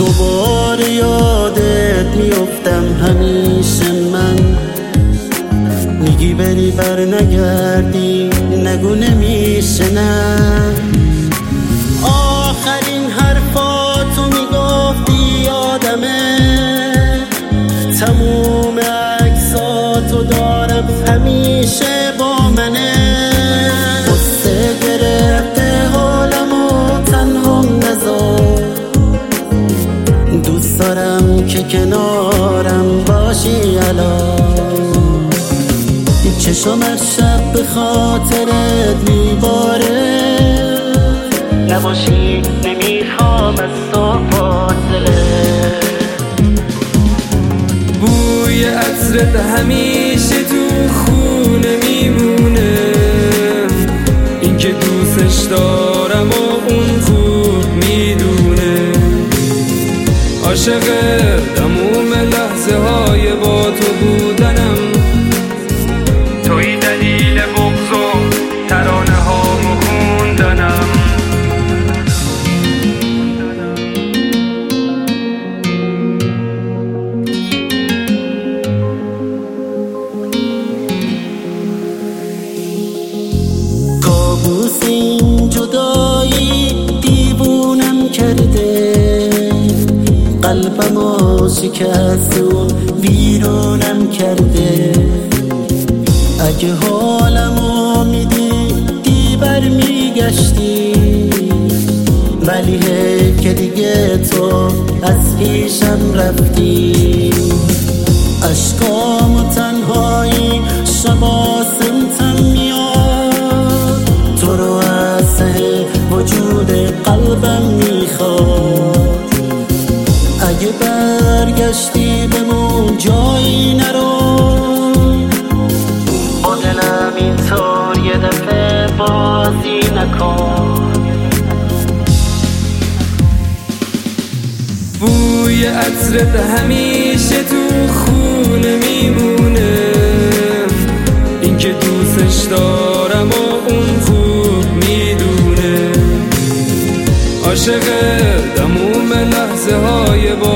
دوباره یادت میفتم همیشه من، میگی بری بر نگردی، نگو نمیشه نه. آخرین حرفاتو میگفتی یادمه، تموم عکساتو دارم همیشه با منه. قصه گرفته حالمو تنهام نذار، دوست دارم که کنارم باشی الان. چشم هر شب به خاطرت میباره، نباشی نمیخوام از تو فاصله. بوی عطرت همیشه تو خونه میمونه، این که دوستش دارم و اون خوب میدونه. عاشق تموم لحظه های با تو بودنم، توی دلیل بغض و ترانه هامو خوندنم. کابوس این جدایی دیوونم کرده، قلبمو شکسته و ویرونم کرده. اگه حالمو میدیدی برمیگشتی، ولی هی که دیگه تو از پیشم رفتی. اشکام و تنهایی شبا سمتم میاد، تو رو از ته وجود قلبم میخواد. اگه برگشتی بمون جایی نرو، با دلم اینطور یه دفعه بازی نکن. بوی عطرت همیشه تو خونه میمونه، این که دوستش دارم و اون خوب میدونه. عاشق تموم لحظه های با